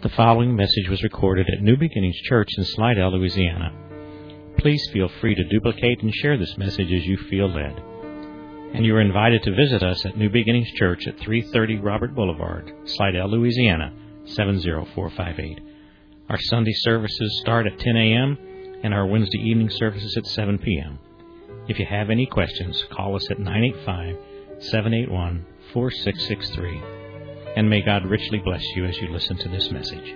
The following message was recorded at New Beginnings Church in Slidell, Louisiana. Please feel free to duplicate and share this message as you feel led. And you are invited to visit us at New Beginnings Church at 330 Robert Boulevard, Slidell, Louisiana, 70458. Our Sunday services start at 10 a.m. and our Wednesday evening services at 7 p.m. If you have any questions, call us at 985-781-4663. And may God richly bless you as you listen to this message.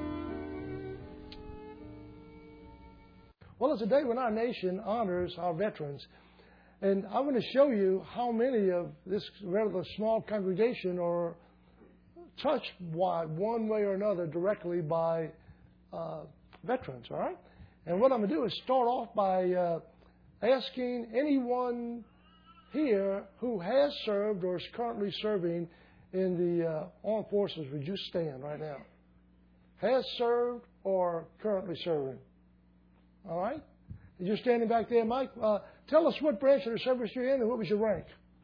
Well, it's a day when our nation honors our veterans. And I want to show you how many of this rather small congregation are touched one way or another directly by veterans, all right? And what I'm going to do is start off by asking anyone here who has served or is currently serving in the armed forces, would you stand right now? Has served or currently serving? All right? You're standing back there, Mike. Tell us what branch of the service you're in and what was your rank?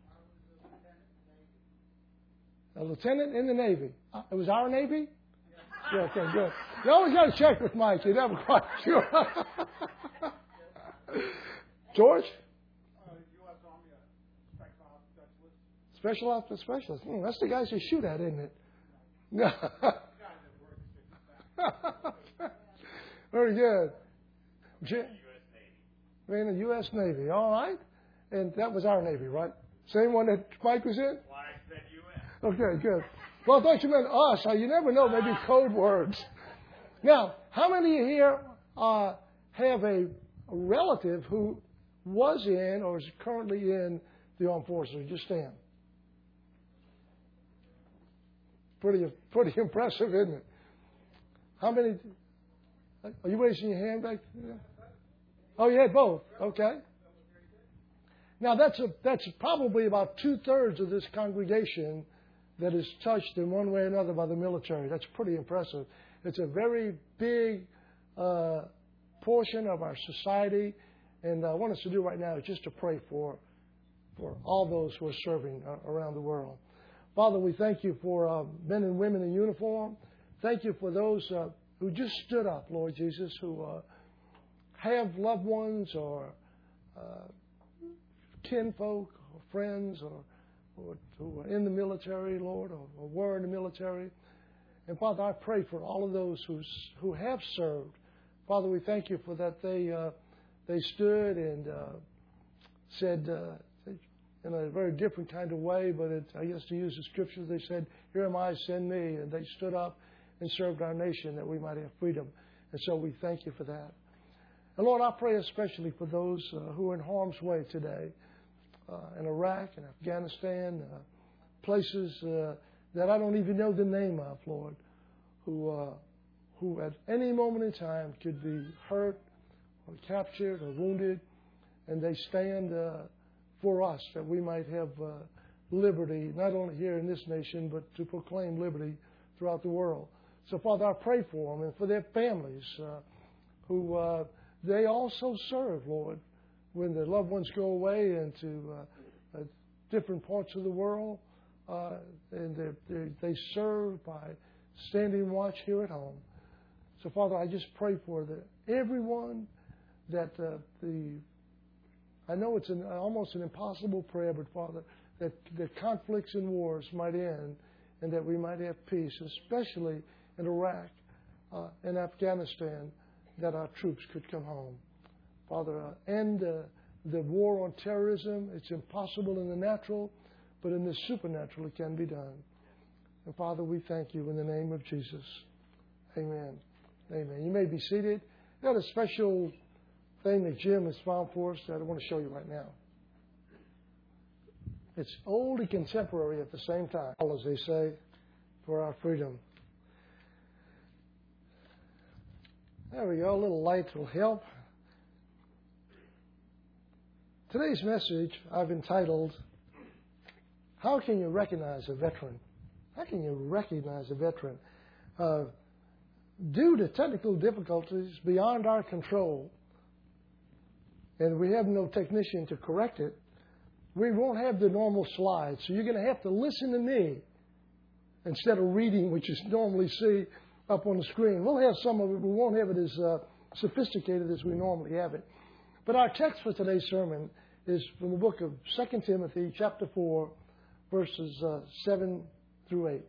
A lieutenant in the Navy. It was our Navy? Yeah, okay, good. You always got to check with Mike. You're never quite sure. George? Special Operations Specialist. That's the guys who shoot at, isn't it? No. Very good. In the U.S. Navy. All right. And that was our Navy, right? Same one that Mike was in? Why I said U.S. Okay, good. Well, I thought you meant us. You never know. Maybe code words. Now, how many here have a relative who was in or is currently in the armed forces? Just stand. Pretty impressive, isn't it? How many? Are you raising your hand back there? Oh, you had both. Okay. Now that's probably about 2/3 of this congregation that is touched in one way or another by the military. That's pretty impressive. It's a very big portion of our society, and what I want us to do right now is just to pray for all those who are serving around the world. Father, we thank you for men and women in uniform. Thank you for those who just stood up, Lord Jesus, who have loved ones or kinfolk or friends or who are in the military, Lord, or were in the military. And Father, I pray for all of those who have served. Father, we thank you for that they stood and said, in a very different kind of way, but I guess to use the scriptures, they said, "Here am I, send me." And they stood up and served our nation that we might have freedom. And so we thank you for that. And Lord, I pray especially for those who are in harm's way today, in Iraq and Afghanistan, places that I don't even know the name of, Lord, who at any moment in time could be hurt or captured or wounded, and they stand for us, that we might have liberty, not only here in this nation, but to proclaim liberty throughout the world. So, Father, I pray for them and for their families who they also serve, Lord, when their loved ones go away into different parts of the world, and they serve by standing watch here at home. So, Father, I just pray for everyone that I know it's almost an impossible prayer, but Father, that conflicts and wars might end and that we might have peace, especially in Iraq and Afghanistan, that our troops could come home. Father, end the war on terrorism. It's impossible in the natural, but in the supernatural it can be done. And Father, we thank you in the name of Jesus. Amen. Amen. You may be seated. We've got a special thing that Jim has found for us that I want to show you right now. It's old and contemporary at the same time, as they say, for our freedom. There we go. A little light will help. Today's message I've entitled, "How Can You Recognize a Veteran?" How can you recognize a veteran? Due to technical difficulties beyond our control, and we have no technician to correct it, we won't have the normal slides. So you're going to have to listen to me instead of reading what you normally see up on the screen. We'll have some of it. We won't have it as sophisticated as we normally have it. But our text for today's sermon is from the book of 2 Timothy, chapter 4, verses 7 through 8.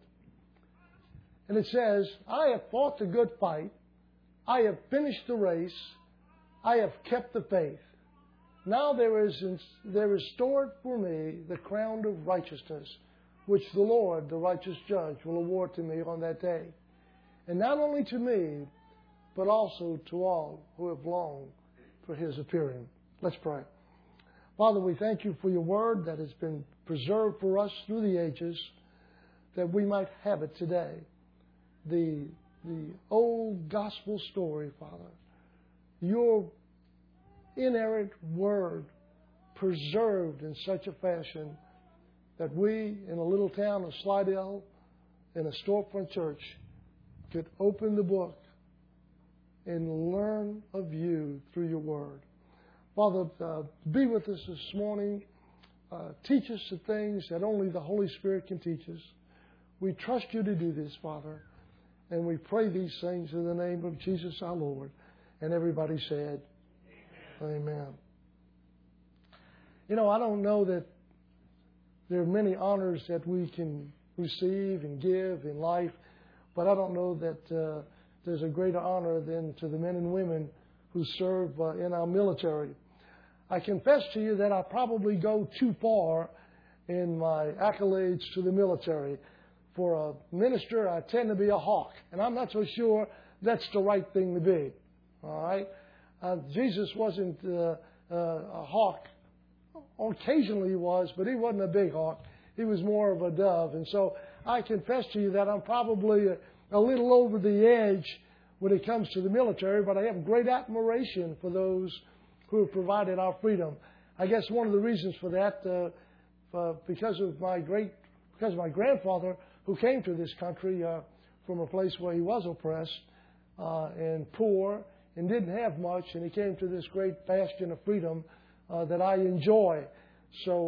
And it says, I have fought the good fight. I have finished the race. I have kept the faith. Now there is stored for me the crown of righteousness, which the Lord, the righteous judge, will award to me on that day. And not only to me, but also to all who have longed for His appearing. Let's pray. Father, we thank You for Your word that has been preserved for us through the ages, that we might have it today. The old gospel story, Father. Your inerrant word preserved in such a fashion that we, in a little town of Slidell, in a storefront church, could open the book and learn of You through Your word. Father, be with us this morning. Teach us the things that only the Holy Spirit can teach us. We trust You to do this, Father. And we pray these things in the name of Jesus our Lord. And everybody said, Amen. You know, I don't know that there are many honors that we can receive and give in life, but I don't know that there's a greater honor than to the men and women who serve in our military. I confess to you that I probably go too far in my accolades to the military. For a minister, I tend to be a hawk, and I'm not so sure that's the right thing to be. All right? Jesus wasn't a hawk. Occasionally he was, but He wasn't a big hawk. He was more of a dove. And so I confess to you that I'm probably a little over the edge when it comes to the military, but I have great admiration for those who have provided our freedom. I guess one of the reasons for that, because of my grandfather, who came to this country from a place where he was oppressed and poor and didn't have much, and he came to this great bastion of freedom that I enjoy. So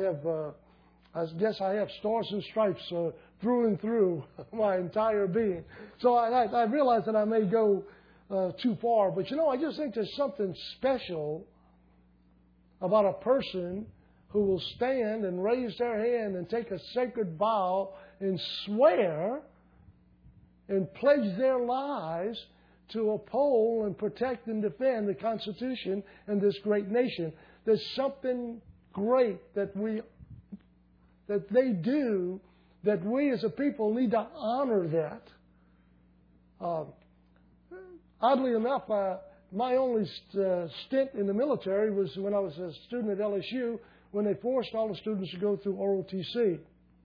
I guess I have stars and stripes through and through my entire being. So I realize that I may go too far, but you know, I just think there's something special about a person who will stand and raise their hand and take a sacred vow and swear and pledge their lives to uphold and protect and defend the Constitution and this great nation. There's something great that they do that we as a people need to honor that. Oddly enough, my only stint in the military was when I was a student at LSU, when they forced all the students to go through ROTC.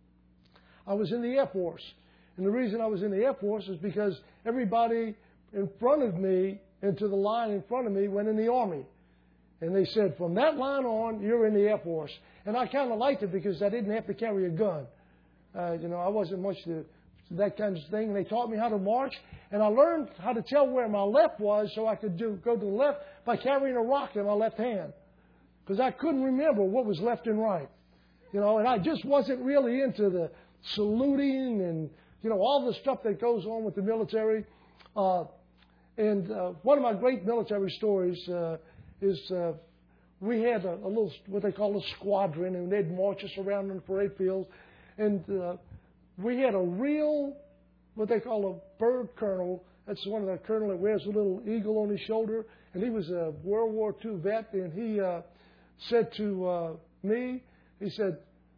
I was in the Air Force. And the reason I was in the Air Force is because everybody in front of me and to the line in front of me went in the Army. And they said, from that line on, you're in the Air Force. And I kind of liked it because I didn't have to carry a gun. I wasn't much to that kind of thing. And they taught me how to march. And I learned how to tell where my left was so I could go to the left by carrying a rock in my left hand. Because I couldn't remember what was left and right. And I just wasn't really into the saluting and, all the stuff that goes on with the military. And one of my great military stories is we had a little, what they call a squadron, and they'd march us around in the parade field. And we had a real, what they call a bird colonel. That's one of the colonel that wears a little eagle on his shoulder. And he was a World War II vet, and he said to me, he said,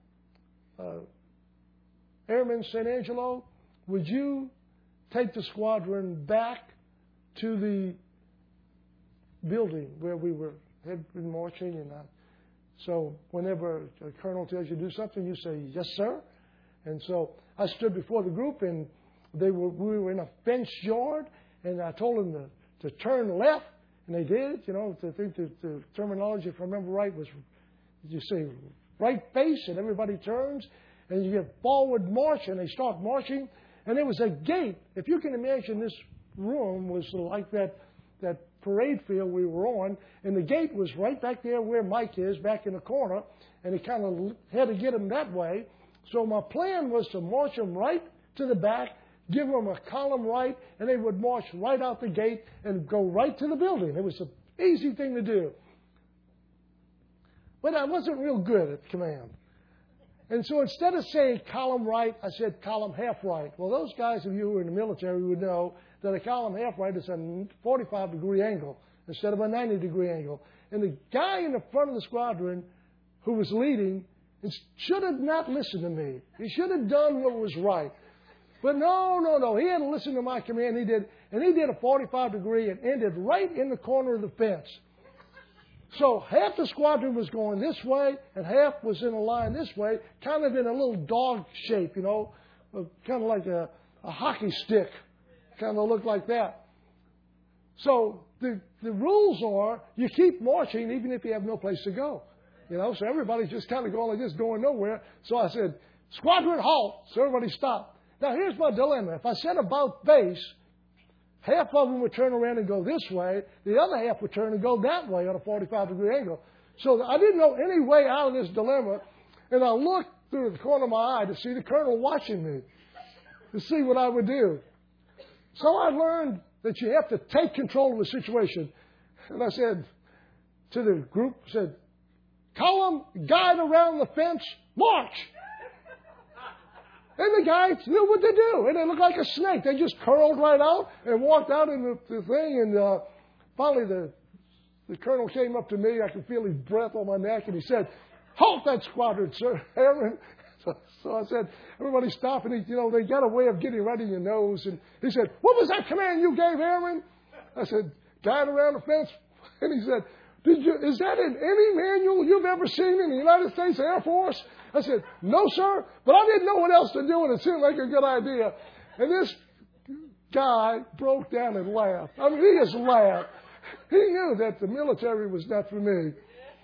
Airman St. Angelo, would you take the squadron back to the building where we had been marching? And so whenever a colonel tells you to do something, you say, yes, sir. And so I stood before the group, and we were in a fenced yard, and I told them to turn left, and they did. I think the terminology, if I remember right, was you say right face, and everybody turns, and you get forward march, and they start marching. And there was a gate. If you can imagine, this room was like that parade field we were on, and the gate was right back there where Mike is, back in the corner, and he kind of had to get him that way. So my plan was to march them right to the back, give them a column right, and they would march right out the gate and go right to the building. It was an easy thing to do. But I wasn't real good at command. And so instead of saying column right, I said column half right. Well, those guys of you who are in the military would know that a column half right is a 45-degree angle instead of a 90-degree angle. And the guy in the front of the squadron who was leading should have not listened to me. He should have done what was right. But no. He had to listen to my command. He did. And he did a 45-degree and ended right in the corner of the fence. So half the squadron was going this way and half was in a line this way, kind of in a little dog shape, kind of like a hockey stick, kind of looked like that. So the rules are you keep marching even if you have no place to go. So everybody's just kind of going like this, going nowhere. So I said, squadron halt. So everybody stopped. Now here's my dilemma. If I said about base, half of them would turn around and go this way. The other half would turn and go that way on a 45-degree angle. So I didn't know any way out of this dilemma. And I looked through the corner of my eye to see the colonel watching me, to see what I would do. So I learned that you have to take control of the situation. And I said to the group, column, guide around the fence, march. And the guys knew what to do. And they looked like a snake. They just curled right out and walked out in the thing. And finally the colonel came up to me. I could feel his breath on my neck. And he said, halt that squadron, sir, Aaron. So I said, everybody stop. And they got a way of getting right in your nose. And he said, what was that command you gave, Aaron? I said, guide around the fence. And he said, is that in any manual you've ever seen in the United States Air Force? I said, no, sir, but I didn't know what else to do, and it seemed like a good idea. And this guy broke down and laughed. I mean, he just laughed. He knew that the military was not for me.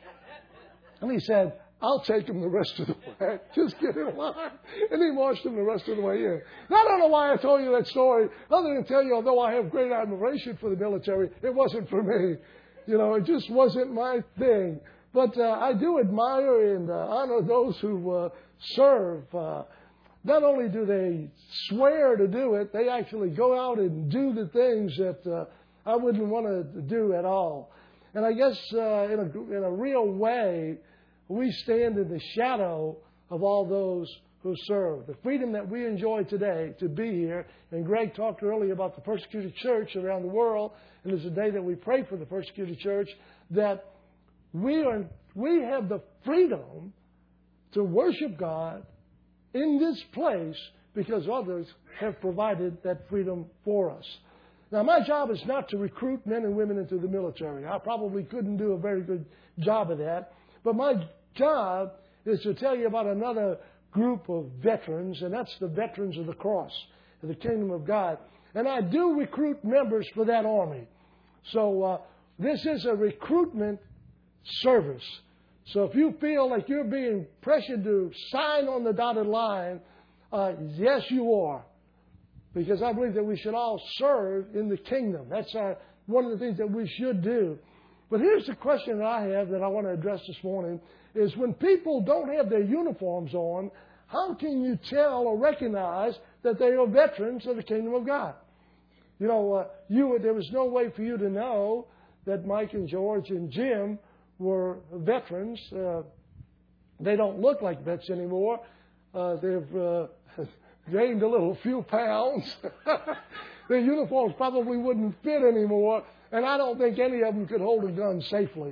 And he said, I'll take him the rest of the way. Just get in line. And he marched him the rest of the way in. Now, I don't know why I told you that story, other than tell you, although I have great admiration for the military, it wasn't for me. It just wasn't my thing. But I do admire and honor those who serve. Not only do they swear to do it, they actually go out and do the things that I wouldn't want to do at all. And I guess in a real way, we stand in the shadow of all those who serve. The freedom that we enjoy today to be here, and Greg talked earlier about the persecuted church around the world, and it's a day that we pray for the persecuted church, that we have the freedom to worship God in this place because others have provided that freedom for us. Now, my job is not to recruit men and women into the military. I probably couldn't do a very good job of that. But my job is to tell you about another group of veterans, and that's the veterans of the cross, of the kingdom of God. And I do recruit members for that army. So this is a recruitment service. So if you feel like you're being pressured to sign on the dotted line, yes, you are. Because I believe that we should all serve in the kingdom. That's one of the things that we should do. But here's the question that I have that I want to address this morning, is when people don't have their uniforms on, how can you tell or recognize that they are veterans of the kingdom of God? There was no way for you to know that Mike and George and Jim were veterans. They don't look like vets anymore. They've gained a few pounds. Their uniforms probably wouldn't fit anymore, and I don't think any of them could hold a gun safely.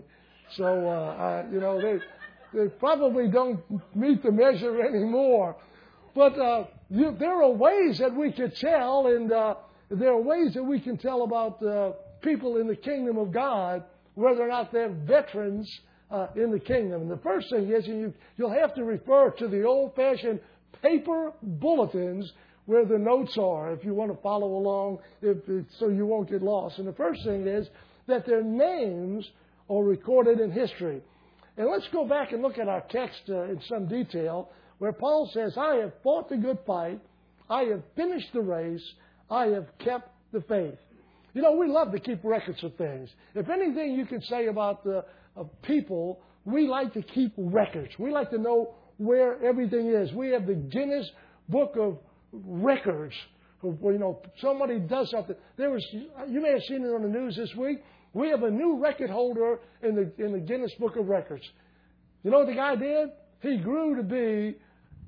So, they probably don't meet the measure anymore. But there are ways that we could tell, and there are ways that we can tell about people in the kingdom of God, whether or not they're veterans in the kingdom. And the first thing is you'll have to refer to the old-fashioned paper bulletins where the notes are if you want to follow along so you won't get lost. And the first thing is that their names are recorded in history. And let's go back and look at our text in some detail where Paul says, I have fought the good fight, I have finished the race, I have kept the faith. We love to keep records of things. If anything you can say about people, we like to keep records. We like to know where everything is. We have the Guinness Book of Records somebody does something. You may have seen it on the news this week. We have a new record holder in the Guinness Book of Records. You know what the guy did? He grew to be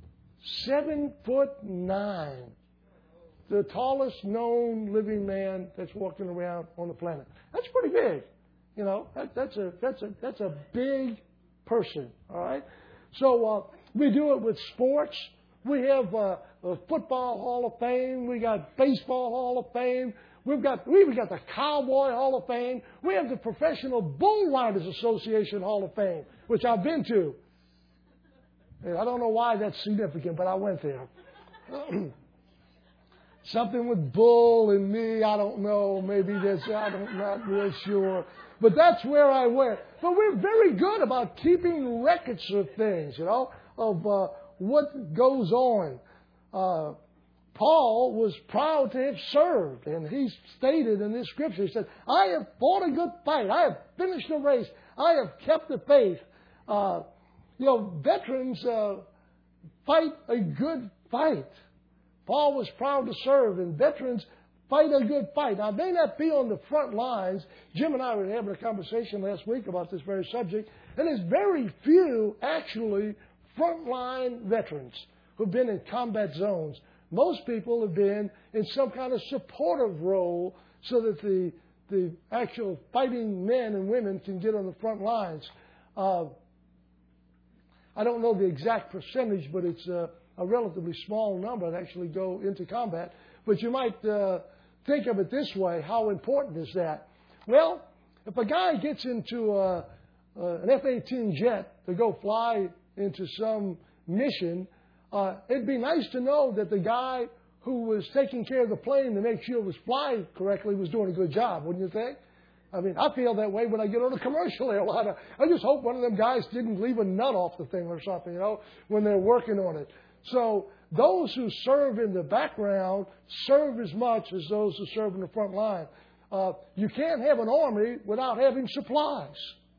7'9", the tallest known living man that's walking around on the planet. That's pretty big. That's a big person. All right. So we do it with sports. We have a football Hall of Fame. We got baseball Hall of Fame. We even got the Cowboy Hall of Fame. We have the Professional Bull Riders Association Hall of Fame, which I've been to. And I don't know why that's significant, but I went there. Something with bull and me, I don't know. Maybe I'm not real sure. But that's where I went. But we're very good about keeping records of things, of what goes on. Paul was proud to have served, and he stated in this scripture, he said, I have fought a good fight. I have finished the race. I have kept the faith. Veterans fight a good fight. Paul was proud to serve, and veterans fight a good fight. Now, they may not be on the front lines. Jim and I were having a conversation last week about this very subject, and there's very few, actually, frontline veterans who've been in combat zones. Most people have been in some kind of supportive role so that the actual fighting men and women can get on the front lines. I don't know the exact percentage, but it's a relatively small number that actually go into combat. But you might think of it this way. How important is that? Well, if a guy gets into an F-18 jet to go fly into some mission, it'd be nice to know that the guy who was taking care of the plane to make sure it was flying correctly was doing a good job, wouldn't you think? I mean, I feel that way when I get on a commercial airliner. I just hope one of them guys didn't leave a nut off the thing or something, when they're working on it. So those who serve in the background serve as much as those who serve in the front line. You can't have an army without having supplies.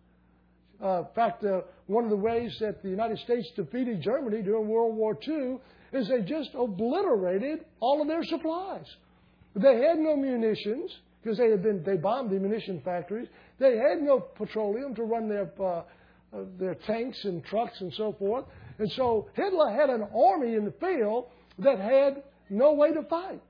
In fact, one of the ways that the United States defeated Germany during World War II is they just obliterated all of their supplies. They had no munitions because they bombed the munition factories. They had no petroleum to run their tanks and trucks and so forth. And so Hitler had an army in the field that had no way to fight.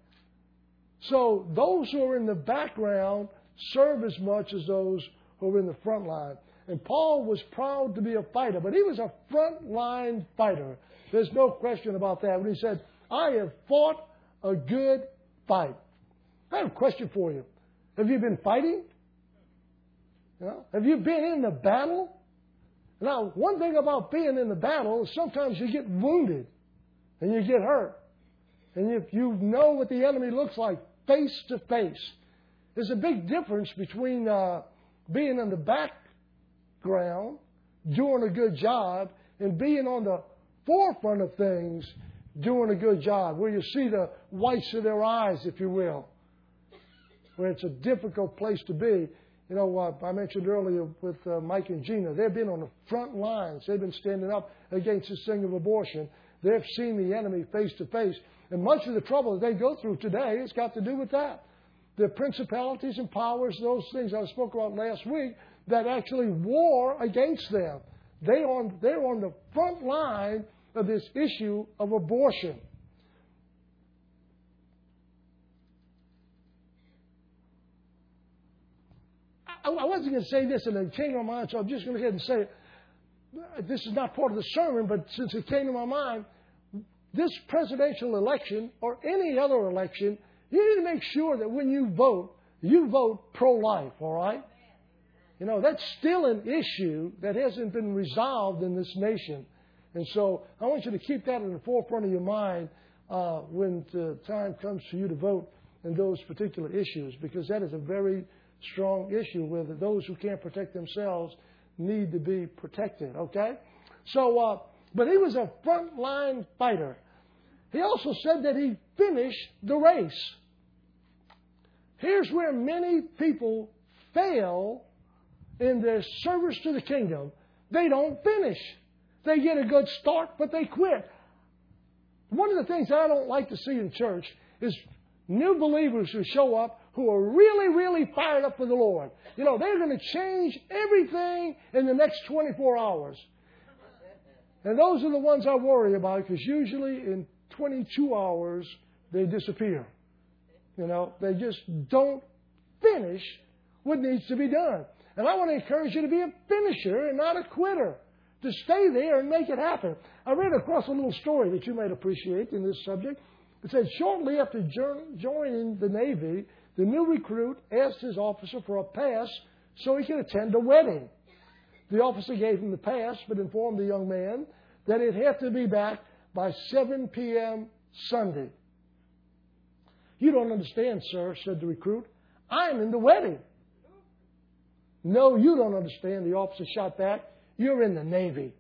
So those who are in the background serve as much as those who are in the front line. And Paul was proud to be a fighter, but he was a front-line fighter. There's no question about that. When he said, I have fought a good fight. I have a question for you. Have you been fighting? Have you been in the battle? Now, one thing about being in the battle is sometimes you get wounded and you get hurt. And if you know what the enemy looks like face to face, there's a big difference between being in the background, doing a good job, and being on the forefront of things, doing a good job, where you see the whites of their eyes, if you will, where it's a difficult place to be. I mentioned earlier with Mike and Gina, they've been on the front lines. They've been standing up against this thing of abortion. They've seen the enemy face to face. And much of the trouble that they go through today has got to do with that. The principalities and powers, those things I spoke about last week, that actually war against them. They're on the front line of this issue of abortion. I wasn't going to say this, and it came to my mind, so I'm just going to go ahead and say it. This is not part of the sermon, but since it came to my mind, this presidential election or any other election, you need to make sure that when you vote pro-life, all right? That's still an issue that hasn't been resolved in this nation. And so I want you to keep that in the forefront of your mind when the time comes for you to vote in those particular issues, because that is a very strong issue where those who can't protect themselves need to be protected, okay? So, but he was a frontline fighter. He also said that he finished the race. Here's where many people fail in their service to the kingdom. They don't finish. They get a good start, but they quit. One of the things I don't like to see in church is new believers who show up who are really, really fired up for the Lord. You know, they're going to change everything in the next 24 hours. And those are the ones I worry about, because usually in 22 hours they disappear. You know, they just don't finish what needs to be done. And I want to encourage you to be a finisher and not a quitter. To stay there and make it happen. I read across a little story that you might appreciate in this subject. It said, shortly after joining the Navy, the new recruit asked his officer for a pass so he could attend a wedding. The officer gave him the pass, but informed the young man that he'd have to be back by 7 p.m. Sunday. You don't understand, sir, said the recruit. I'm in the wedding. No, you don't understand, the officer shot back. You're in the Navy.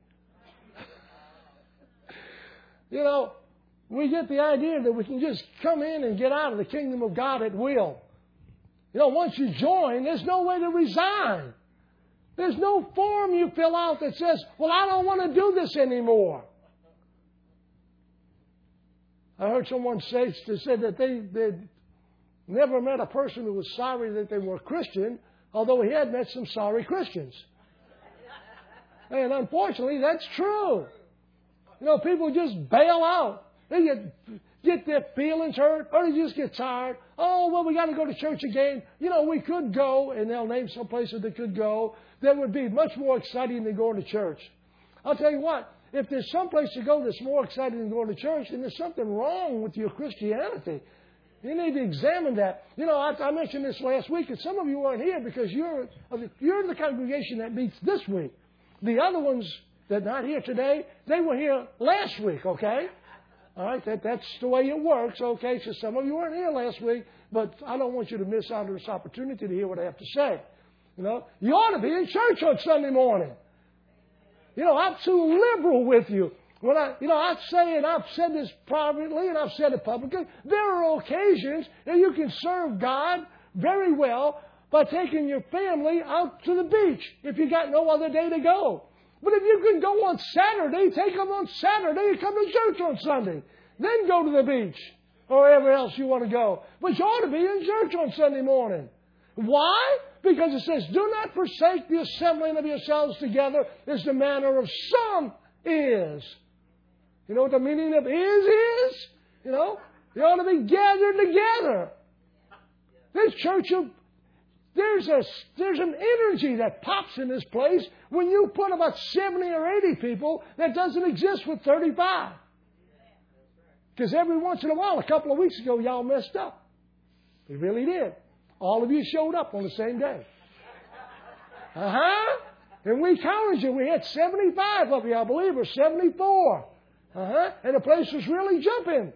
You know, we get the idea that we can just come in and get out of the kingdom of God at will. You know, once you join, there's no way to resign. There's no form you fill out that says, well, I don't want to do this anymore. I heard someone say that they'd never met a person who was sorry that they were a Christian, although he had met some sorry Christians. And unfortunately, that's true. You know, people just bail out. They get their feelings hurt, or they just get tired. Oh, well, we got to go to church again. You know, we could go, and they'll name some places they could go that would be much more exciting than going to church. I'll tell you what, if there's some place to go that's more exciting than going to church, then there's something wrong with your Christianity. You need to examine that. You know, I mentioned this last week, and some of you weren't here because you're the congregation that meets this week. The other ones that are not here today, they were here last week, okay? All right, that's the way it works, okay? So some of you weren't here last week, but I don't want you to miss out on this opportunity to hear what I have to say. You know, you ought to be in church on Sunday morning. You know, I'm too liberal with you. When I say, and I've said this privately and I've said it publicly, there are occasions that you can serve God very well by taking your family out to the beach if you got no other day to go. But if you can go on Saturday, take them on Saturday and come to church on Sunday. Then go to the beach or wherever else you want to go. But you ought to be in church on Sunday morning. Why? Because it says, do not forsake the assembling of yourselves together as the manner of some is. You know what the meaning of is? You know, you ought to be gathered together. This church of There's an energy that pops in this place when you put about 70 or 80 people that doesn't exist with 35. Because every once in a while, a couple of weeks ago, y'all messed up. You really did. All of you showed up on the same day. And we counted you. We had 75 of you, I believe, or 74. And the place was really jumping.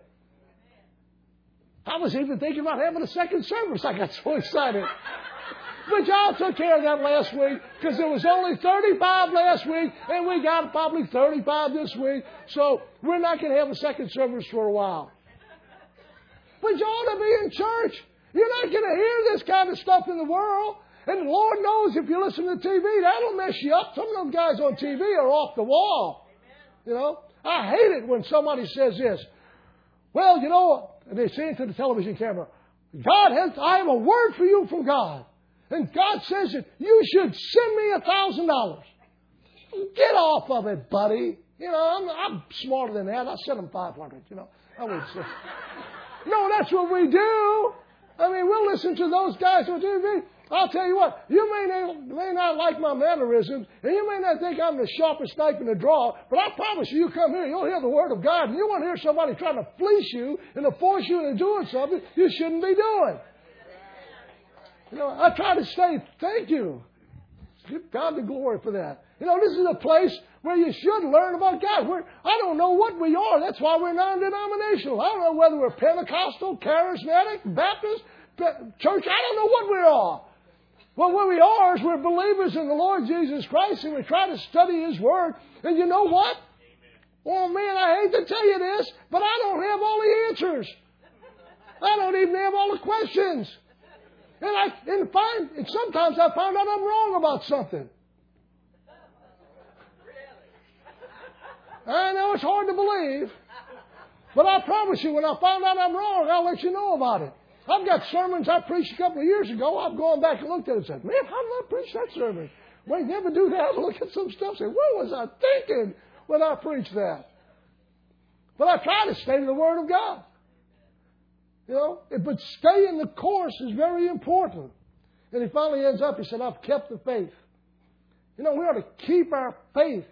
I was even thinking about having a second service. I got so excited. But y'all took care of that last week because there was only 35 last week and we got probably 35 this week. So we're not going to have a second service for a while. But you ought to be in church. You're not going to hear this kind of stuff in the world. And the Lord knows if you listen to TV, that'll mess you up. Some of those guys on TV are off the wall. You know, I hate it when somebody says this. Well, you know, and they say it to the television camera, I have a word for you from God. And God says that you should send me $1,000. Get off of it, buddy. You know, I'm smarter than that. I sent him 500. You know, I would say. No, that's what we do. I mean, we'll listen to those guys on TV. I'll tell you what, you may not like my mannerisms, and you may not think I'm the sharpest knife in the drawer, but I promise you come here, you'll hear the Word of God, and you won't hear somebody trying to fleece you and to force you into doing something you shouldn't be doing. You know, I try to say thank you. Give God the glory for that. You know, this is a place where you should learn about God. I don't know what we are. That's why we're non-denominational. I don't know whether we're Pentecostal, Charismatic, Baptist, Church. I don't know what we are. Well, what we are is we're believers in the Lord Jesus Christ, and we try to study His Word. And you know what? Oh, man, I hate to tell you this, but I don't have all the answers. I don't even have all the questions. And sometimes I find out I'm wrong about something. I know it's hard to believe, but I promise you, when I find out I'm wrong, I'll let you know about it. I've got sermons I preached a couple of years ago. I've gone back and looked at it and said, man, how did I preach that sermon? Wait, never do that. Look at some stuff and say, what was I thinking when I preached that? But I try to stay to the Word of God. You know, but staying the course is very important. And he finally ends up, he said, I've kept the faith. You know, we ought to keep our faith.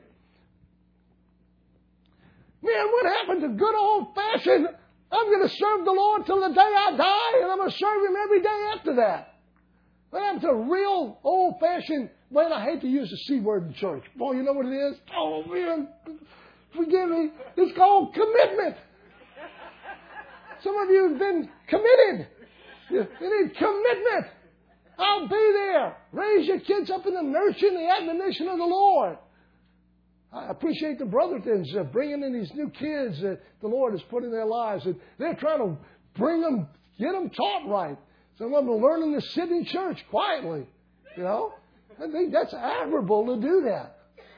Man, what happened to good old-fashioned, I'm going to serve the Lord till the day I die, and I'm going to serve Him every day after that? What happened to real old-fashioned, well, I hate to use the C word in church. Boy, you know what it is? Oh, man, forgive me. It's called commitment. Some of you have been committed. You need commitment. I'll be there. Raise your kids up in the nurture and the admonition of the Lord. I appreciate the Brothertons bringing in these new kids that the Lord has put in their lives. And they're trying to bring them, get them taught right. Some of them are learning to sit in church quietly. You know, I think that's admirable to do that.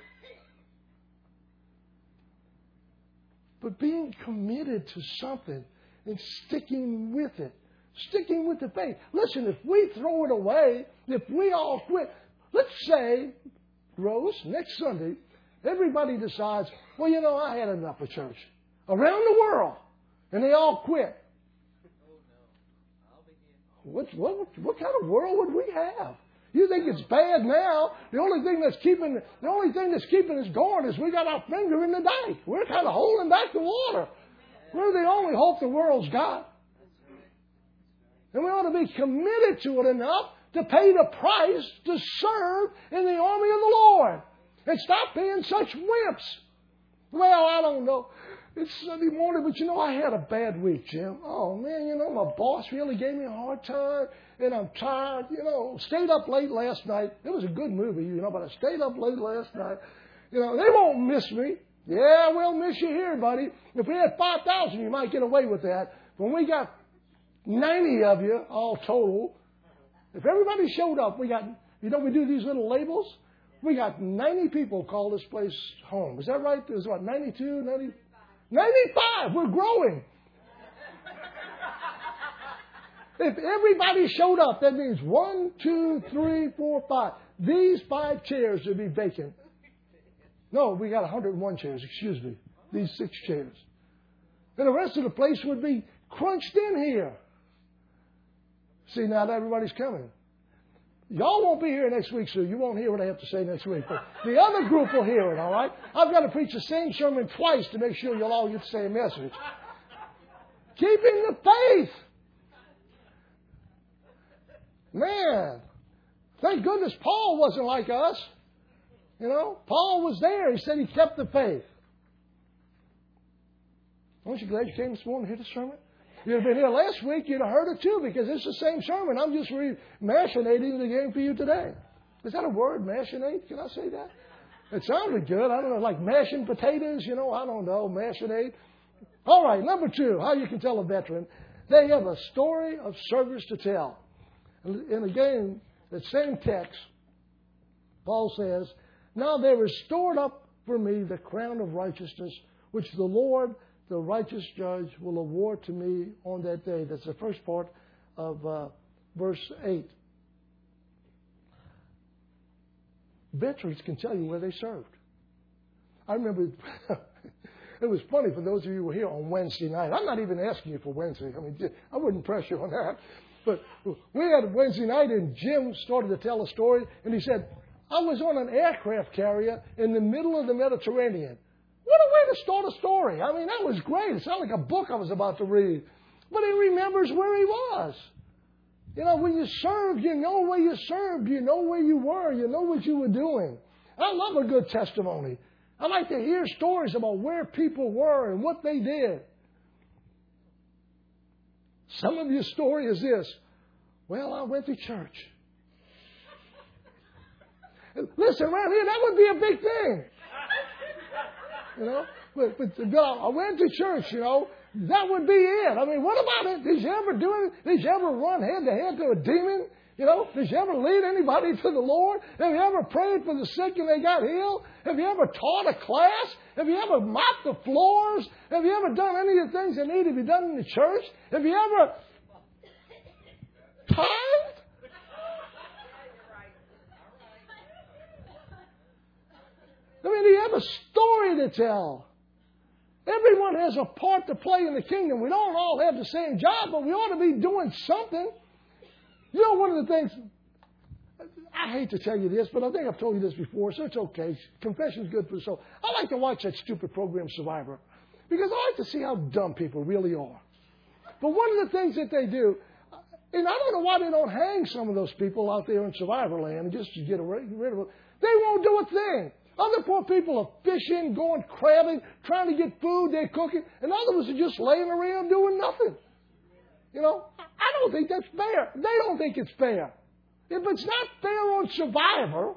But being committed to something and sticking with it. Sticking with the faith. Listen, if we throw it away, if we all quit, let's say, Rose, next Sunday, everybody decides, well, you know, I had enough of church. Around the world. And they all quit. What kind of world would we have? You think it's bad now? The only thing that's keeping us going is we got our finger in the dike. We're kind of holding back the water. We're the only hope the world's got. And we ought to be committed to it enough to pay the price to serve in the army of the Lord. And stop being such wimps. Well, I don't know. It's Sunday morning, but you know, I had a bad week, Jim. Oh, man, you know, my boss really gave me a hard time, and I'm tired. You know, stayed up late last night. It was a good movie, you know, but I stayed up late last night. You know, they won't miss me. Yeah, we'll miss you here, buddy. If we had 5,000, you might get away with that. When we got 90 of you, all total, if everybody showed up, we got, you know, we do these little labels. We got 90 people call this place home. Is that right? There's what, 92, 90? 95. We're growing. If everybody showed up, that means 1, 2, 3, 4, 5. These 5 chairs would be vacant. No, we got 101 chairs, excuse me. These 6 chairs. And the rest of the place would be crunched in here. See, now that everybody's coming. Y'all won't be here next week, so you won't hear what I have to say next week. But the other group will hear it, all right? I've got to preach the same sermon twice to make sure you'll all get the same message. Keeping the faith. Man, thank goodness Paul wasn't like us. You know, Paul was there. He said he kept the faith. Aren't you glad you came this morning to hear the sermon? You'd have been here last week, you'd have heard it too, because it's the same sermon. I'm just machinating it again for you today. Is that a word, machinate? Can I say that? It sounded good. I don't know, like mashing potatoes, you know, I don't know, machinate. All right, number 2, how you can tell a veteran. They have a story of service to tell. And again, the same text, Paul says, now there is stored up for me the crown of righteousness, which the Lord, the righteous judge, will award to me on that day. That's the first part of verse 8. Veterans can tell you where they served. I remember, it was funny for those of you who were here on Wednesday night. I'm not even asking you for Wednesday. I mean, I wouldn't press you on that. But we had a Wednesday night, and Jim started to tell a story, and he said, I was on an aircraft carrier in the middle of the Mediterranean. What a way to start a story. I mean, that was great. It sounded like a book I was about to read. But he remembers where he was. You know, when you served, you know where you served. You know where you were. You know what you were doing. I love a good testimony. I like to hear stories about where people were and what they did. Some of your story is this. Well, I went to church. Listen, around here, that would be a big thing. You know, but I went to church, you know, that would be it. I mean, what about it? Did you ever do it? Did you ever run head to head to a demon? You know, did you ever lead anybody to the Lord? Have you ever prayed for the sick and they got healed? Have you ever taught a class? Have you ever mopped the floors? Have you ever done any of the things that need to be done in the church? Have you ever tithed? I mean, he have a story to tell. Everyone has a part to play in the kingdom. We don't all have the same job, but we ought to be doing something. You know, one of the things, I hate to tell you this, but I think I've told you this before, so it's okay. Confession's good for the soul. I like to watch that stupid program, Survivor, because I like to see how dumb people really are. But one of the things that they do, and I don't know why they don't hang some of those people out there in Survivor Land just to get rid of them. They won't do a thing. Other poor people are fishing, going crabbing, trying to get food, they're cooking, and others are just laying around doing nothing. You know, I don't think that's fair. They don't think it's fair. If it's not fair on Survivor,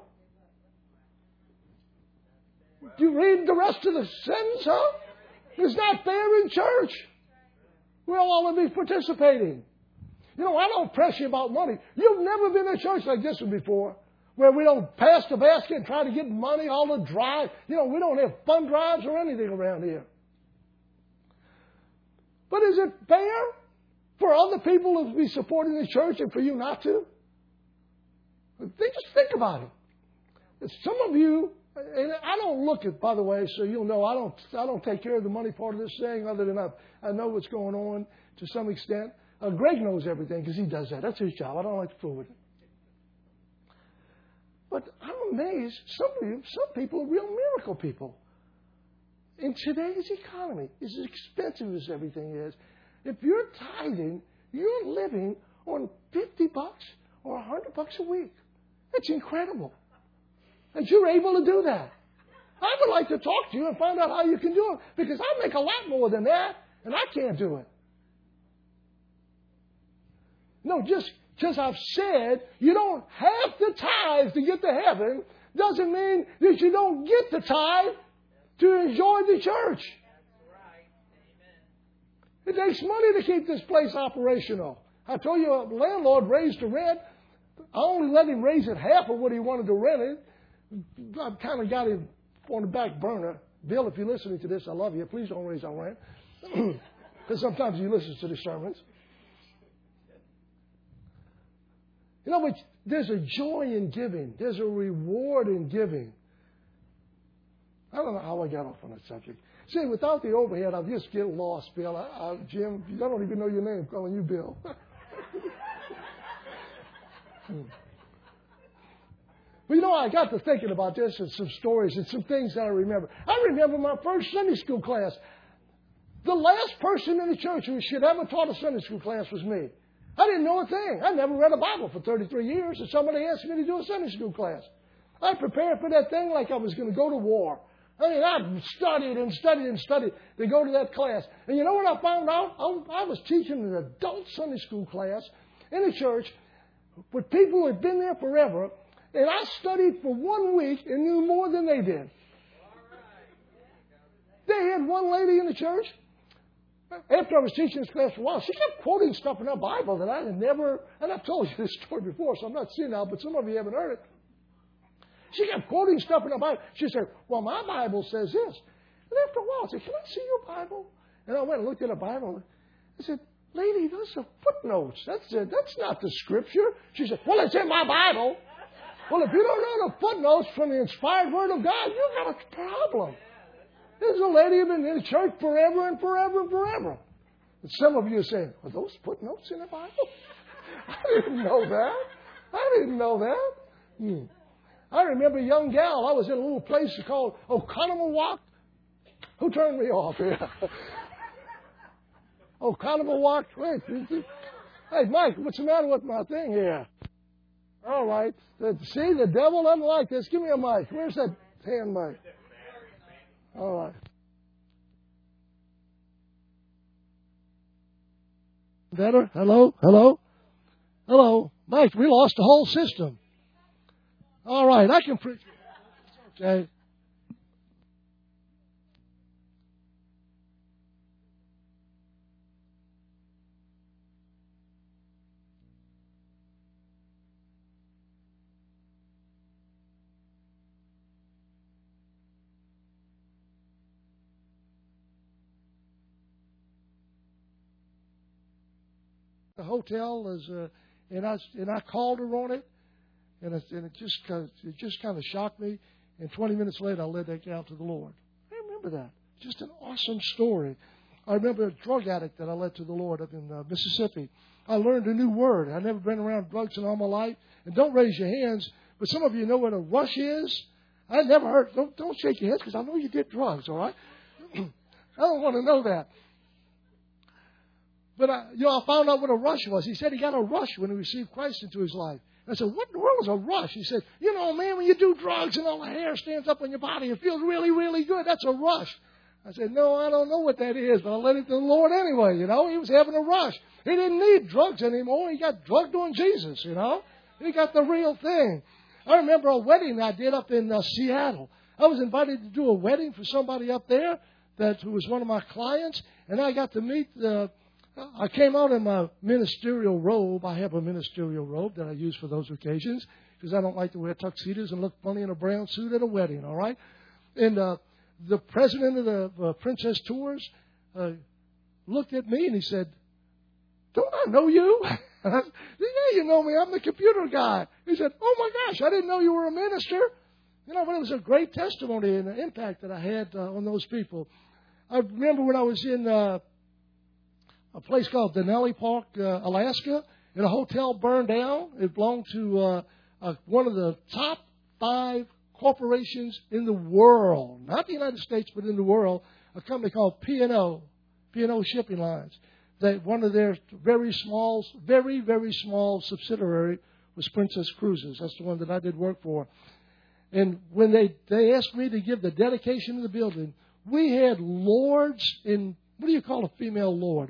do you read the rest of the sentence, huh? It's not fair in church. We'll all be participating. You know, I don't press you about money. You've never been in a church like this one before, where we don't pass the basket and try to get money all the drive. You know, we don't have fund drives or anything around here. But is it fair for other people to be supporting the church and for you not to? Just think about it. Some of you, and I don't look at, by the way, so you'll know, I don't take care of the money part of this thing, other than I know what's going on to some extent. Greg knows everything because he does that. That's his job. I don't like to fool with it. But I'm amazed. Some people are real miracle people. In today's economy, as expensive as everything is, if you're tithing, you're living on $50 or $100 a week. It's incredible that you're able to do that. I would like to talk to you and find out how you can do it, because I make a lot more than that, and I can't do it. No, just because I've said you don't have to tithe to get to heaven doesn't mean that you don't get the tithe to enjoy the church. It takes money to keep this place operational. I told you a landlord raised the rent. I only let him raise it half of what he wanted to rent it. I kind of got him on the back burner. Bill, if you're listening to this, I love you. Please don't raise our rent. Because sometimes he listens to the sermons. You know, but there's a joy in giving. There's a reward in giving. I don't know how I got off on that subject. See, without the overhead, I'll just get lost, Bill. Jim, I don't even know your name. I'm calling you Bill. But you know, I got to thinking about this and some stories and some things that I remember. I remember my first Sunday school class. The last person in the church who should ever taught a Sunday school class was me. I didn't know a thing. I never read a Bible for 33 years, and somebody asked me to do a Sunday school class. I prepared for that thing like I was going to go to war. I mean, I studied and studied and studied to go to that class. And you know what I found out? I was teaching an adult Sunday school class in a church with people who had been there forever, and I studied for 1 week and knew more than they did. They had one lady in the church. After I was teaching this class for a while, she kept quoting stuff in her Bible that I had never, and I've told you this story before, so I'm not senile, but some of you haven't heard it. She kept quoting stuff in her Bible. She said, well, my Bible says this. And after a while, I said, can I see your Bible? And I went and looked at her Bible. I said, lady, those are footnotes. That's not the Scripture. She said, well, it's in my Bible. Well, if you don't know the footnotes from the inspired Word of God, you've got a problem. There's a lady who's been in the church forever and forever and forever. And some of you are saying, are those footnotes in the Bible? I didn't know that. I remember a young gal. I was in a little place called Oconomowoc. Who turned me off here? Oconomowoc. Wait. Hey, Mike, what's the matter with my thing here? All right. See, the devil doesn't like this. Give me a mic. Where's that hand mic? All right. Better? Hello? Hello? Hello? Mike, we lost the whole system. All right, I can preach. Okay. The hotel is And I called her on it, and it just kind of shocked me. And 20 minutes later, I led that gal to the Lord. I remember that. Just an awesome story. I remember a drug addict that I led to the Lord up in Mississippi. I learned a new word. I've never been around drugs in all my life. And don't raise your hands, but some of you know what a rush is. I never heard. Don't shake your heads because I know you did drugs, all right? I don't want to know that. But, I found out what a rush was. He said he got a rush when he received Christ into his life. I said, what in the world is a rush? He said, man, when you do drugs and all the hair stands up on your body, it feels really, really good. That's a rush. I said, no, I don't know what that is, but I led it to the Lord anyway, He was having a rush. He didn't need drugs anymore. He got drugged on Jesus, He got the real thing. I remember a wedding I did up in Seattle. I was invited to do a wedding for somebody up there who was one of my clients, and I got to meet I came out in my ministerial robe. I have a ministerial robe that I use for those occasions because I don't like to wear tuxedos and look funny in a brown suit at a wedding, all right? And the president of the Princess Tours looked at me and he said, don't I know you? I said, yeah, you know me. I'm the computer guy. He said, oh, my gosh, I didn't know you were a minister. But it was a great testimony and the impact that I had on those people. I remember when I was in a place called Denali Park, Alaska, and a hotel burned down. It belonged to one of the top 5 corporations in the world, not the United States, but in the world, a company called P&O Shipping Lines. One of their very, very small subsidiary was Princess Cruises. That's the one that I did work for. And when they asked me to give the dedication of the building, we had lords in, what do you call a female lord?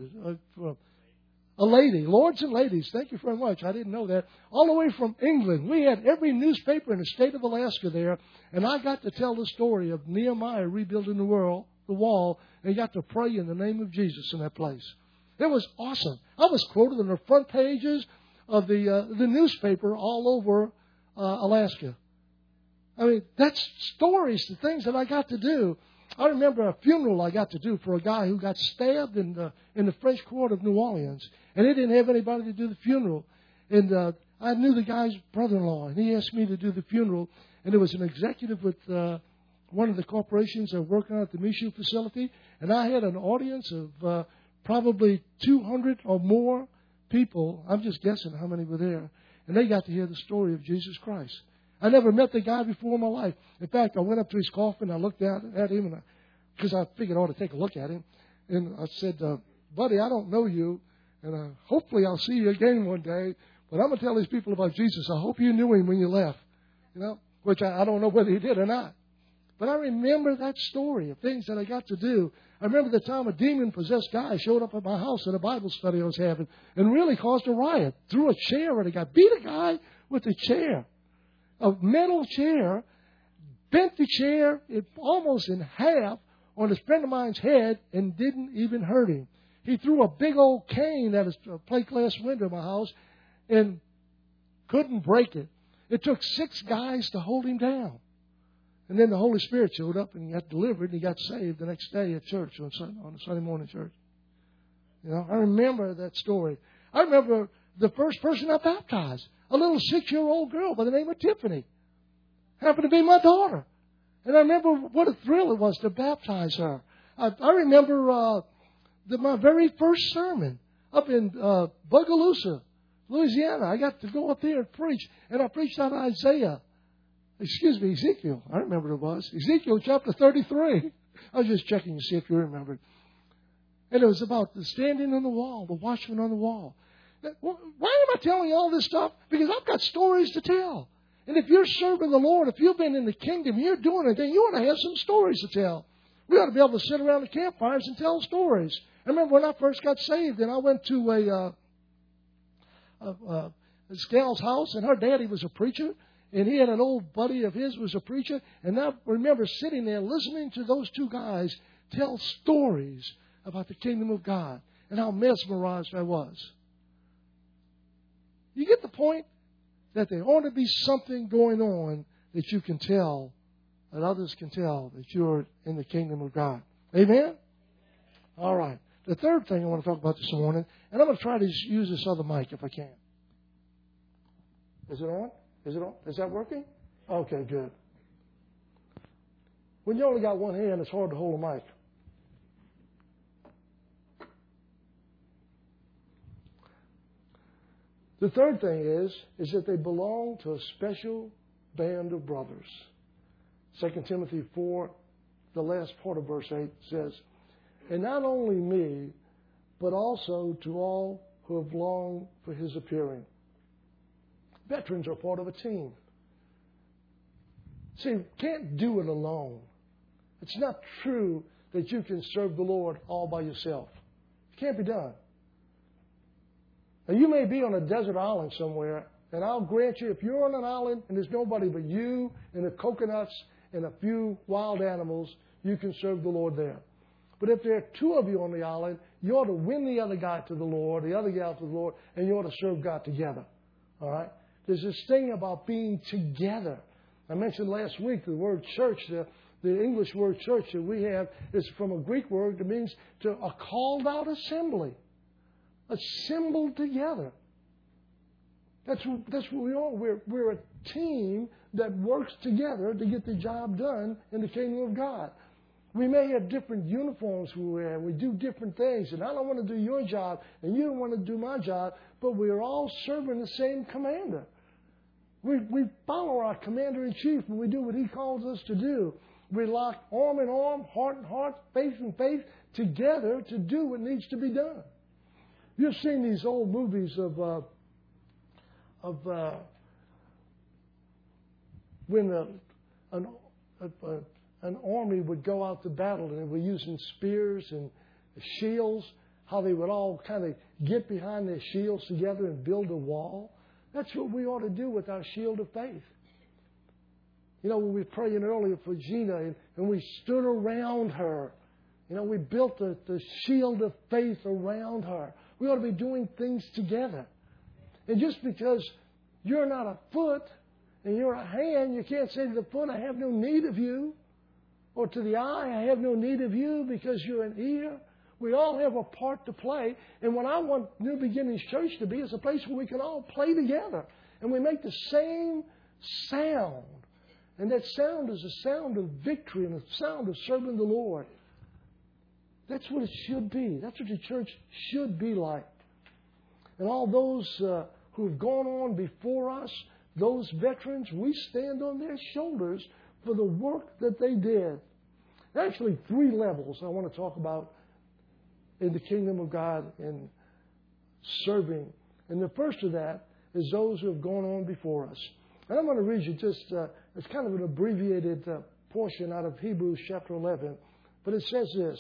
A lady. Lords and ladies. Thank you very much. I didn't know that. All the way from England. We had every newspaper in the state of Alaska there. And I got to tell the story of Nehemiah rebuilding the wall. And got to pray in the name of Jesus in that place. It was awesome. I was quoted on the front pages of the newspaper all over Alaska. I mean, that's stories, the things that I got to do. I remember a funeral I got to do for a guy who got stabbed in the French Quarter of New Orleans. And they didn't have anybody to do the funeral. And I knew the guy's brother-in-law, and he asked me to do the funeral. And there was an executive with one of the corporations that were working at the Michoud facility. And I had an audience of probably 200 or more people. I'm just guessing how many were there. And they got to hear the story of Jesus Christ. I never met the guy before in my life. In fact, I went up to his coffin. I looked at him because I figured I ought to take a look at him. And I said, buddy, I don't know you. And hopefully I'll see you again one day. But I'm going to tell these people about Jesus. I hope you knew him when you left. Which I don't know whether he did or not. But I remember that story of things that I got to do. I remember the time a demon-possessed guy showed up at my house at a Bible study I was having and really caused a riot. Threw a chair at a guy. Beat a guy with a chair. A metal chair. Bent the chair almost in half on his friend of mine's head and didn't even hurt him. He threw a big old cane at his plate glass window in my house and couldn't break it. It took 6 guys to hold him down. And then the Holy Spirit showed up and he got delivered and he got saved the next day at church on the Sunday morning church. I remember that story. I remember the first person I baptized, a little 6-year-old girl by the name of Tiffany. Happened to be my daughter. And I remember what a thrill it was to baptize her. I remember my very first sermon up in Bogalusa, Louisiana. I got to go up there and preach. And I preached on Ezekiel. I remember it was. Ezekiel chapter 33. I was just checking to see if you remembered. And it was about the standing on the wall, the watchman on the wall. Why am I telling you all this stuff? Because I've got stories to tell. And if you're serving the Lord, if you've been in the kingdom, you're doing it, then you ought to have some stories to tell. We ought to be able to sit around the campfires and tell stories. I remember when I first got saved, and I went to this gal's house, and her daddy was a preacher. And he had an old buddy of his who was a preacher. And I remember sitting there listening to those 2 guys tell stories about the kingdom of God and how mesmerized I was. You get the point that there ought to be something going on that you can tell, that others can tell that you're in the kingdom of God. Amen? All right. The third thing I want to talk about this morning, and I'm going to try to use this other mic if I can. Is it on? Is it on? Is that working? Okay, good. When you only got one hand, it's hard to hold a mic. The third thing is that they belong to a special band of brothers. 2 Timothy 4, the last part of verse 8 says, and not only me, but also to all who have longed for his appearing. Veterans are part of a team. See, you can't do it alone. It's not true that you can serve the Lord all by yourself. It can't be done. Now, you may be on a desert island somewhere, and I'll grant you, if you're on an island and there's nobody but you and the coconuts and a few wild animals, you can serve the Lord there. But if there are two of you on the island, you ought to win the other guy to the Lord, the other gal to the Lord, and you ought to serve God together. All right? There's this thing about being together. I mentioned last week the word church, the English word church that we have is from a Greek word that means to a called out assembly. Assembled together. That's what we are. We're a team that works together to get the job done in the kingdom of God. We may have different uniforms we wear, and we do different things, and I don't want to do your job, and you don't want to do my job, but we're all serving the same commander. We follow our commander-in-chief, and we do what he calls us to do. We lock arm in arm, heart in heart, faith in faith, together to do what needs to be done. You've seen these old movies of when an army would go out to battle and they were using spears and shields, how they would all kind of get behind their shields together and build a wall. That's what we ought to do with our shield of faith. You know, when we were praying earlier for Gina and we stood around her, you know, we built the shield of faith around her. We ought to be doing things together. And just because you're not a foot and you're a hand, you can't say to the foot, I have no need of you. Or to the eye, I have no need of you because you're an ear. We all have a part to play. And what I want New Beginnings Church to be is a place where we can all play together. And we make the same sound. And that sound is a sound of victory and a sound of serving the Lord. That's what it should be. That's what the church should be like. And all those who have gone on before us, those veterans, we stand on their shoulders for the work that they did. Actually, 3 levels I want to talk about in the kingdom of God and serving. And the first of that is those who have gone on before us. And I'm going to read you just, it's kind of an abbreviated portion out of Hebrews chapter 11. But it says this.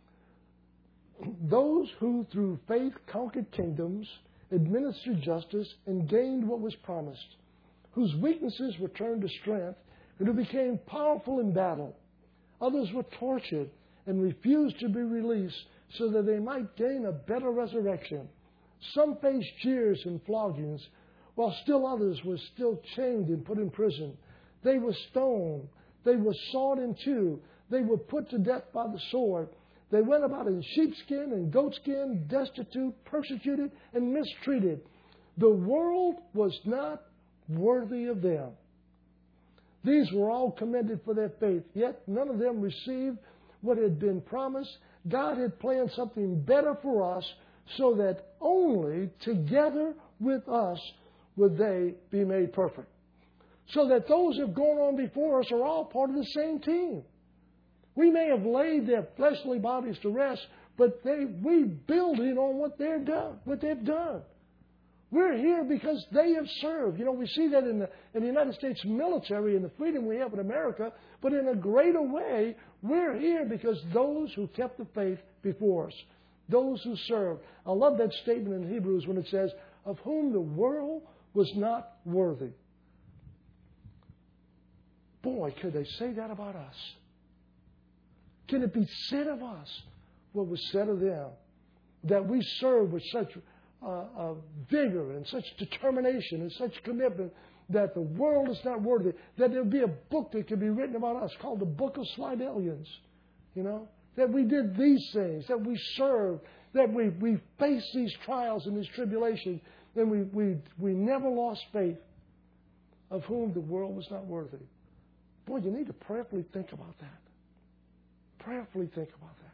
Those who through faith conquered kingdoms, administered justice, and gained what was promised, whose weaknesses were turned to strength, and who became powerful in battle. Others were tortured and refused to be released so that they might gain a better resurrection. Some faced jeers and floggings, while still others were still chained and put in prison. They were stoned. They were sawed in two. They were put to death by the sword. They went about in sheepskin and goatskin, destitute, persecuted, and mistreated. The world was not worthy of them. These were all commended for their faith, yet none of them received what had been promised. God had planned something better for us so that only together with us would they be made perfect. So that those who have gone on before us are all part of the same team. We may have laid their fleshly bodies to rest, but we building on what they've done. We're here because they have served. You know, we see that in the United States military and the freedom we have in America, but in a greater way, we're here because those who kept the faith before us, those who served. I love that statement in Hebrews when it says, of whom the world was not worthy. Boy, could they say that about us. Can it be said of us what was said of them? That we serve with such vigor and such determination and such commitment that the world is not worthy. That there would be a book that could be written about us called the Book of Slidelians. You know? That we did these things, that we served, that we faced these trials and these tribulations, and we never lost faith. of whom the world was not worthy. Boy, you need to prayerfully think about that. Prayerfully think about that.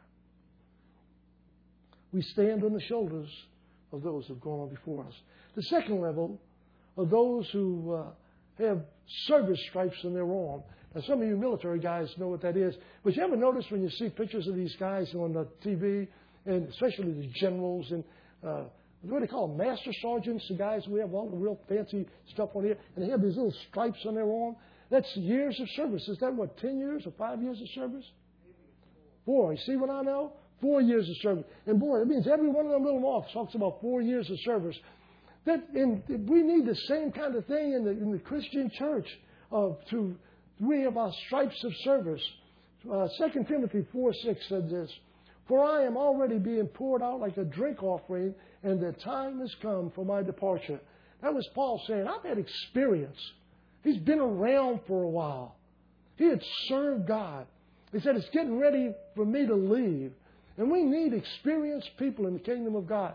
We stand on the shoulders of those who have gone on before us. The second level are those who have service stripes on their arm. Now, some of you military guys know what that is. But you ever notice when you see pictures of these guys on the TV, and especially the generals and what do they call them? Master sergeants, the guys who have all the real fancy stuff on here, and they have these little stripes on their arm. That's years of service. Is that what, 10 years or 5 years of service? 4. You see what I know? 4 years of service. And boy, it means every one of them little marks talks about 4 years of service. We need the same kind of thing in the Christian church. We have our stripes of service. 2 Timothy 4:6 said this, "For I am already being poured out like a drink offering, and the time has come for my departure." That was Paul saying, I've had experience. He's been around for a while. He had served God. He said, it's getting ready for me to leave. And we need experienced people in the kingdom of God.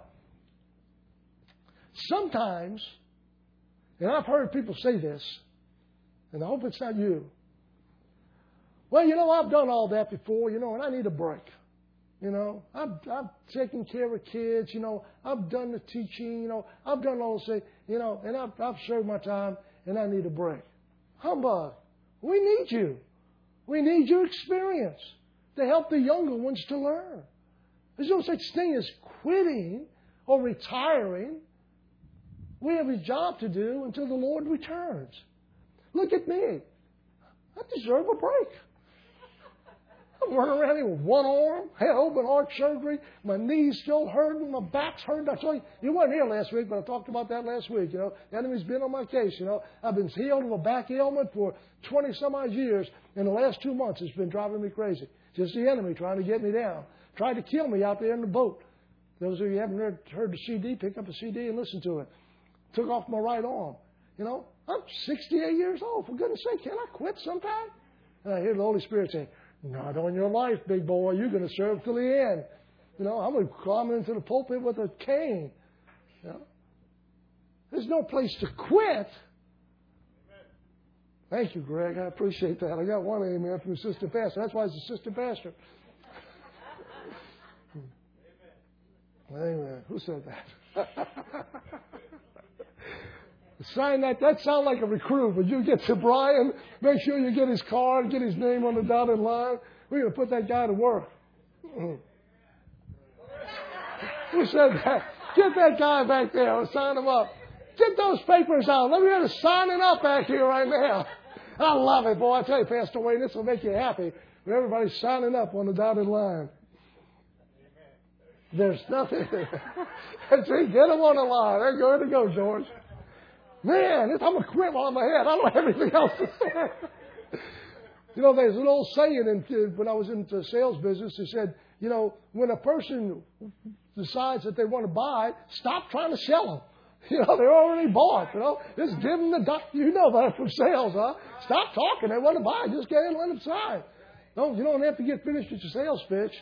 Sometimes, and I've heard people say this, and I hope it's not you. Well, I've done all that before, and I need a break. I've taken care of kids, I've done the teaching, I've done all those things, and I've served my time, and I need a break. Humbug. We need you. We need your experience to help the younger ones to learn. There's no such thing as quitting or retiring. We have a job to do until the Lord returns. Look at me. I deserve a break. I'm running around here with one arm, had open heart surgery, my knees still hurting, my back's hurting. I told you, you weren't here last week, but I talked about that last week. The enemy's been on my case. I've been healed of a back ailment for 20 some odd years. In the last 2 months, it's been driving me crazy. Just the enemy trying to get me down. Tried to kill me out there in the boat. Those of you who haven't heard the CD, pick up a CD and listen to it. Took off my right arm. I'm 68 years old. For goodness sake, can't I quit sometime? And I hear the Holy Spirit saying, not on your life, big boy. You're going to serve till the end. I'm going to climb into the pulpit with a cane. There's no place to quit. Thank you, Greg. I appreciate that. I got one amen from the assistant pastor. That's why he's assistant pastor. Amen. Who said that? Sign that. That sounds like a recruit. But you get to Brian, make sure you get his card, get his name on the dotted line. We're going to put that guy to work. Who said that? Get that guy back there and sign him up. Get those papers out. Let me hear the signing up back here right now. I love it, boy. I tell you, Pastor Wayne, this will make you happy when everybody's signing up on the dotted line. There's nothing. See, get them on the line. There you go, George. Man, I'm going to quit while I'm ahead. I don't have anything else to say. There's an old saying when I was in the sales business. They said, when a person decides that they want to buy, stop trying to sell them. They're already bought, Just give them the duck. You know that from sales, huh? Stop talking. They want to buy. Just get in and let them sign. No, you don't have to get finished with your sales pitch.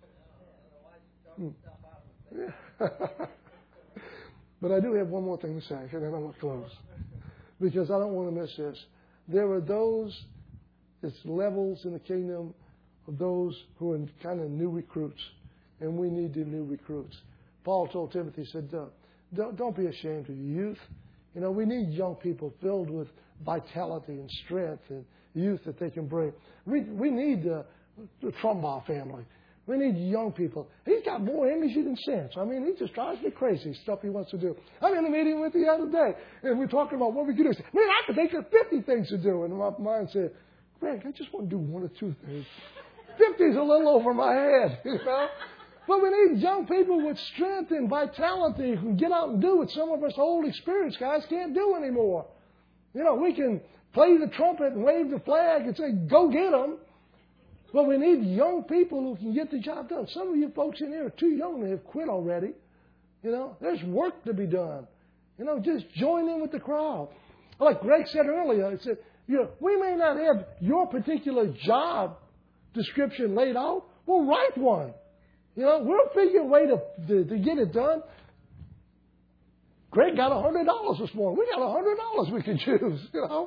But I do have one more thing to say, and then I'm going to close. Because I don't want to miss this. There are it's levels in the kingdom of those who are kind of new recruits. And we need the new recruits. Paul told Timothy, he said, don't be ashamed of your youth. We need young people filled with vitality and strength and youth that they can bring. We need the Trumbaugh family. We need young people. He's got more energy than sense. He just drives me crazy, stuff he wants to do. I'm in a meeting with the other day, and we're talking about what we can do. Said, man, I could think of 50 things to do. And my mind said, Greg, I just want to do 1 or 2 things. 50's a little over my head, But we need young people with strength and vitality who can get out and do what some of us old experienced guys can't do anymore. We can play the trumpet and wave the flag and say, go get them. But we need young people who can get the job done. Some of you folks in here are too young to have quit already. There's work to be done. Just join in with the crowd. Like Greg said earlier, it said, we may not have your particular job description laid out. We'll write one. We'll figure a way to get it done. Greg got $100 this morning. We got $100 we can choose,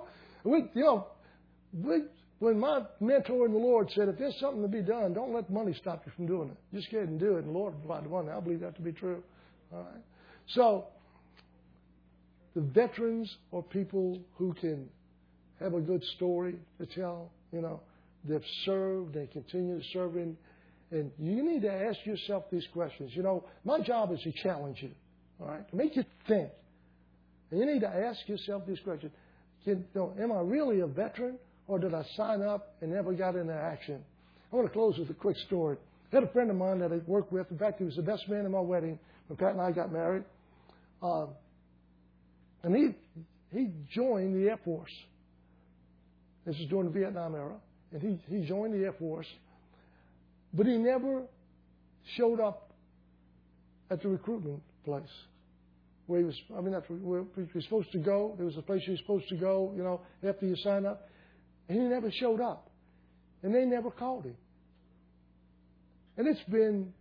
When my mentor in the Lord said, if there's something to be done, don't let money stop you from doing it. Just go ahead and do it, and the Lord will provide the money. I believe that to be true. All right. So, the veterans are people who can have a good story to tell. They've served, they continue serving. And you need to ask yourself these questions. My job is to challenge you, all right, to make you think. And you need to ask yourself these questions. Am I really a veteran, or did I sign up and never got into action? I want to close with a quick story. I had a friend of mine that I worked with. In fact, he was the best man in my wedding when Pat and I got married. And he joined the Air Force. This is during the Vietnam era. And he joined the Air Force. But he never showed up at the recruitment place where he was, where he was supposed to go. There was a place he was supposed to go, after you sign up. And he never showed up. And they never called him. And it's been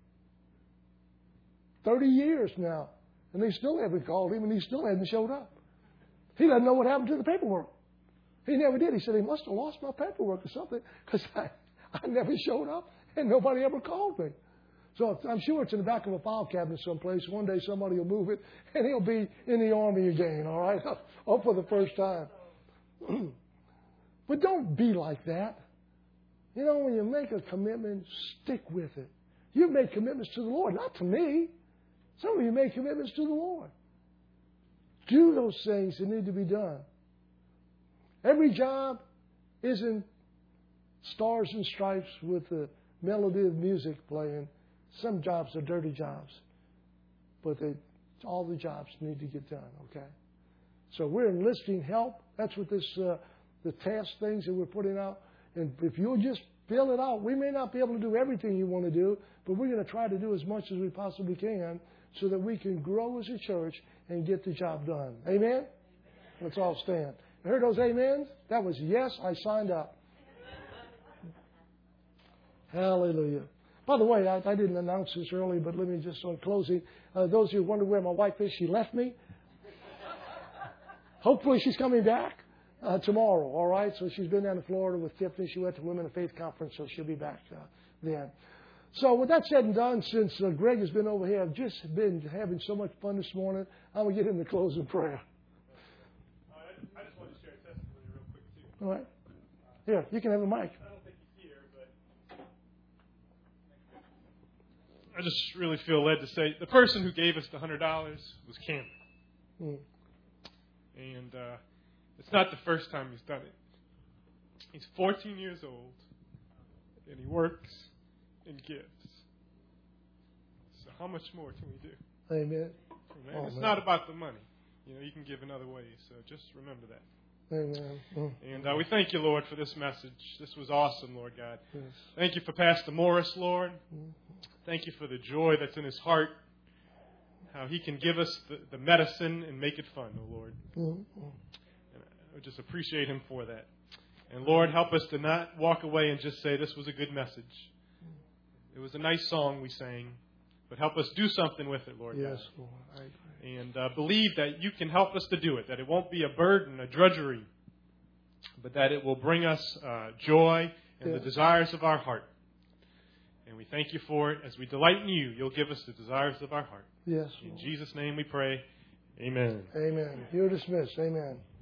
30 years now. And they still haven't called him, and he still hasn't showed up. He doesn't know what happened to the paperwork. He never did. He said, he must have lost my paperwork or something, because I never showed up, and nobody ever called me. So I'm sure it's in the back of a file cabinet someplace. One day somebody will move it, and he'll be in the Army again, all right, or for the first time. But don't be like that. When you make a commitment, stick with it. You've made commitments to the Lord, not to me. Some of you make commitments to the Lord. Do those things that need to be done. Every job isn't stars and stripes with the melody of music playing. Some jobs are dirty jobs. But all the jobs need to get done, okay? So we're enlisting help. That's what the task things that we're putting out. And if you'll just fill it out, we may not be able to do everything you want to do, but we're going to try to do as much as we possibly can so that we can grow as a church and get the job done. Amen? Let's all stand. You heard those amens? That was yes, I signed up. Hallelujah. By the way, I didn't announce this early, but let me just, on closing, those of you who wonder where my wife is, she left me. Hopefully she's coming back tomorrow, all right? So she's been down to Florida with Tiffany. She went to Women of Faith Conference, so she'll be back then. So with that said and done, since Greg has been over here, I've just been having so much fun this morning, I'm going to get in the closing prayer. I just wanted to share a testimony real quick, too. All right. Here, you can have a mic. I don't think he's here, but I just really feel led to say the person who gave us the $100 was Cameron. And it's not the first time he's done it. He's 14 years old, and he works and gives. So how much more can we do? Amen. Amen. It's not about the money. You can give in other ways, so just remember that. Amen. And we thank you, Lord, for this message. This was awesome, Lord God. Yes. Thank you for Pastor Morris, Lord. Thank you for the joy that's in his heart, how he can give us the medicine and make it fun, oh Lord. And I just appreciate him for that. And Lord, help us to not walk away and just say this was a good message. It was a nice song we sang, but help us do something with it, Lord. Yes, God. Lord. I agree. And believe that you can help us to do it, that it won't be a burden, a drudgery, but that it will bring us joy and the desires of our heart. And we thank you for it. As we delight in you, you'll give us the desires of our heart. Yes, In Lord. Jesus' name we pray. Amen. Amen. You're dismissed. Amen.